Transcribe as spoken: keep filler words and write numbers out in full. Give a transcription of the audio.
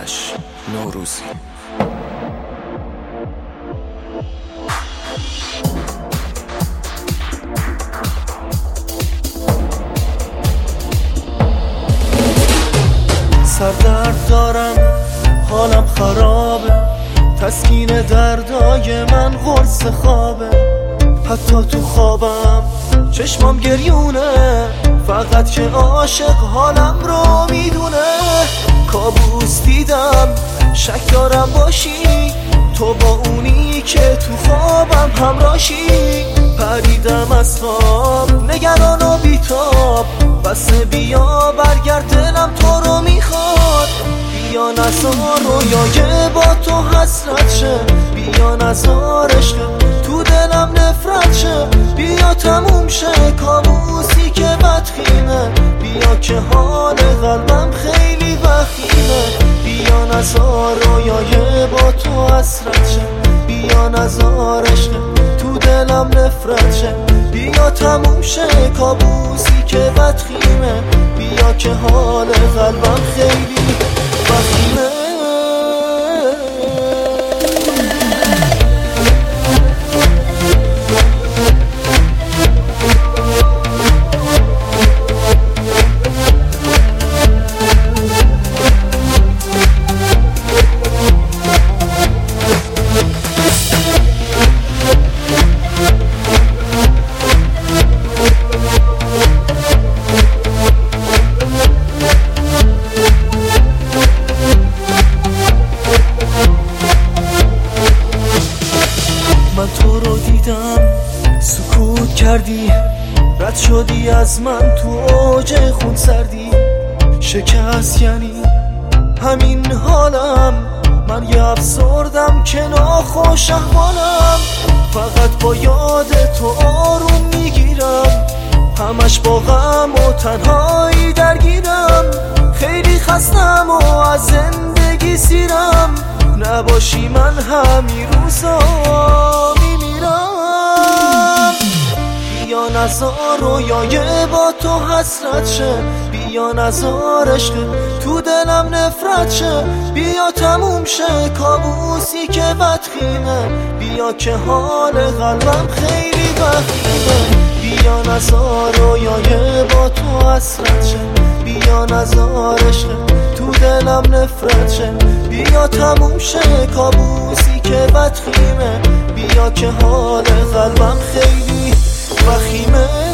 آرش نوروزی. سردرد دارم، حالم خرابه، تسکین دردای من قرص خوابه. حتی تو خوابم چشمام گریونه، فقط که عاشق حالم رو میدونه. کابوس دیدم، شک دارم باشی تو با اونی که تو خوابم همراشی. پریدم از خواب نگران و بیتاب، بس بیا برگرد دلم تو رو میخواد. بیا نزار رویای با تو حسرت شه، بیا نزار عشق تو دلم نفرت شه. بیا تموم شه کابوسی که بدخیمه، بیا که حال قلبم خیلی وخیمه. بیا نزار رویای با تو حسرت شه، بیا نزار عشق تو دلم نفرت شه. بیا تموم شه کابوسی که بدخیمه، بیا که حال قلبم خیلی وخیمه. من تو رو دیدم سکوت کردی، رد شدی از من تو اوج خون سردی. شکست یعنی همین حالم، من یه افسردم که ناخوش احوالم. فقط با یاد تو آروم میگیرم، همش با غم و تنهایی درگیرم. خیلی خستم و از زندگی سیرم، نباشی من همین روزا میمیرم. بیا نزار رویای با تو حسرت شه، بیا نزار عشق تو دلم نفرت شه. بیا تموم شه کابوسی که بدخیمه، بیا که حال قلبم خیلی وخیمه. بیا نزار رویای با تو حسرت شه، بیا نزار عشق تو دلم نفرت شه. بیا تموم شه کابوسی که بدخیمه، بیا که حال قلبم خیلی وخیمه.